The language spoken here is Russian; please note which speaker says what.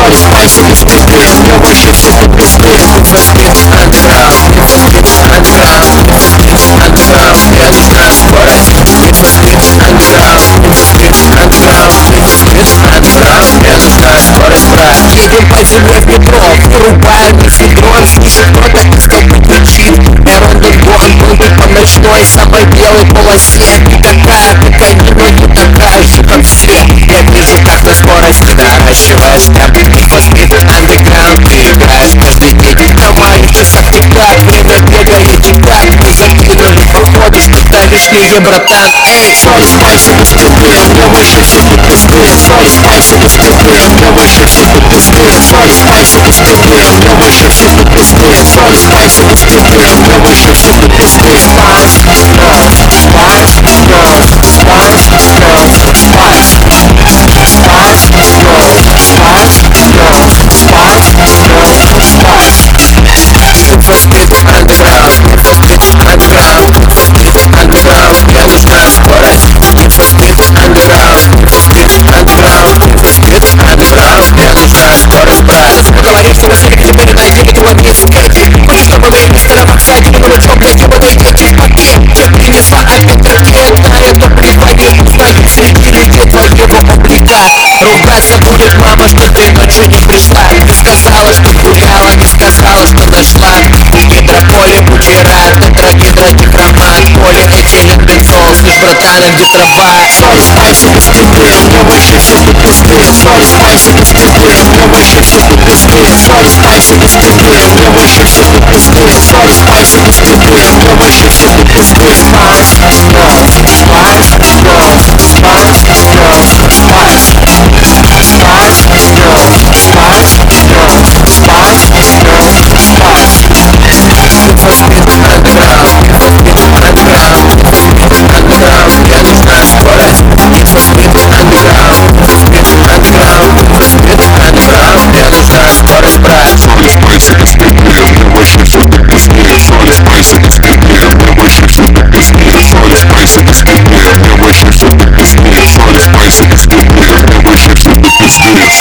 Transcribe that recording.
Speaker 1: соли, спайсы, бисквиты. Мне вообще все тут бисквит. Инфоспид, андеграунд, инфоспид, андеграунд, инфоспид, андеграунд. Я нужна скорость. Инфоспид, андеграунд, инфоспид, андеграунд, инфоспид, андеграунд. Мне нужна скорость, брат. Едем по зимой в метро, вырубаем мефедрон. Слышит кто-то из толпы кричит: Эрондон гон, был бы по ночной самой белой полосе. Ты такая, но не такая же, как все. Я вижу, как на скорости наращиваешь темп. Инфоспид, андеграунд, ты играешь каждый день. На маленький сертификат, время бегает и так. Мы закинули походу что-то лишнее, братан. Эй, соли, спайсы, бисквиты. Мне вообще все тут бисквит. Соли, спайсы, бисквиты. Мне вообще все тут бисквит. Соли, спайсы, бисквиты. Мне вообще все тут бисквит. Соли, спайсы, бисквиты. Мне вообще все тут бисквит. Спайс, спайс, спайс, спайс, спайс, спайс, спайс, спайс, спайс. Инфоспид, андеграунд, инфоспид, андеграунд, инфоспид, андеграунд. Мне нужна скорость. Инфоспид, андеграунд, инфоспид, андеграунд, инфоспид, андеграунд. Мне нужна скорость, брат. Поговорим, что на свете теперь найдем этого несколько. Хочешь, чтобы время стироваться один дурачок, блядь, ебаной детский пакет. Принесла опять ракетное топливо, не узнают среди людей твоего облика. Ругаться будет мама, что ты ночью не пришла. Ты сказала, что гуляла, не сказала, что нашла. В гидрополе бутират, тетрагидродихромат, полиэтилен, бензол. Слышь, братан, а где трава? Соли, спайсы, бисквиты. Мне вообще все тут бисквит. Соли, спайсы, бисквиты. Мне вообще все тут бисквит. Соли, спайсы, бисквиты. Мне вообще все тут бисквит. Соли, спайсы, бисквиты. Мне вообще все тут бисквит. Спайс, спайс, спайс, спайс, спайс, спайс. Инфоспид, андеграунд, инфоспид, андеграунд, инфоспид, андеграунд. Мне нужна скорость. Инфоспид, андеграунд, инфоспид, андеграунд, инфоспид, андеграунд. Мне нужна скорость, брат.
Speaker 2: Соли, спайсы, бисквиты. Мне вообще все тут бисквит. Соли, спайсы, бисквиты. Мне вообще все тут бисквит. Соли, спайсы, бисквиты. Мне вообще все тут бисквит. Соли, спайсы, бисквиты. Мне вообще все тут бисквит.